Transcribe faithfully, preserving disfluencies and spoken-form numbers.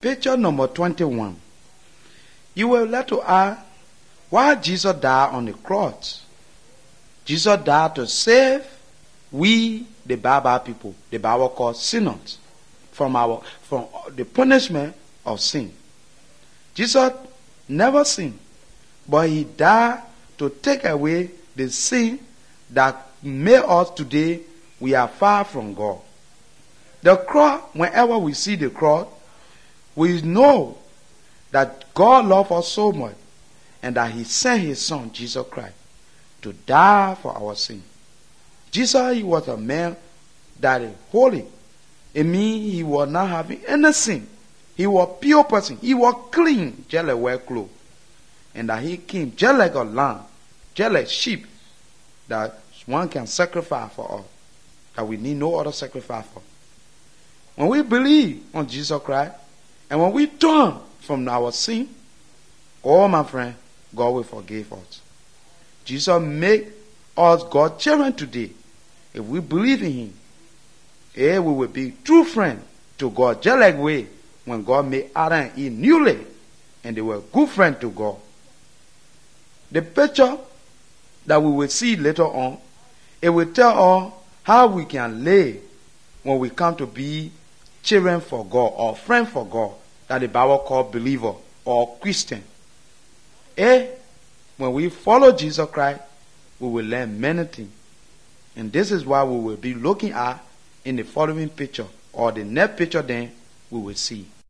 Picture number twenty-one. You will let to ask why Jesus died on the cross. Jesus died to save we, the Bible people, the Bible called sinners, from our from the punishment of sin. Jesus never sinned, but he died to take away the sin that made us today we are far from God. The cross, whenever we see the cross, we know that God loved us so much and that he sent his son, Jesus Christ, to die for our sin. Jesus, he was a man that is holy. It means he was not having any sin. He was a pure person. He was clean, just like white clothes. And that he came just like a lamb, just like sheep, that one can sacrifice for us, that we need no other sacrifice for. When we believe on Jesus Christ, and when we turn from our sin, oh my friend, God will forgive us. Jesus make us God's children today. If we believe in him, eh, we will be true friends to God, just like we, when God made Adam and Eve newly, and they were good friends to God. The picture that we will see later on, it will tell us how we can live when we come to be children for God or friends for God, that the Bible calls believer or Christian. Eh, when we follow Jesus Christ, we will learn many things. And this is why we will be looking at in the following picture, or the next picture then we will see.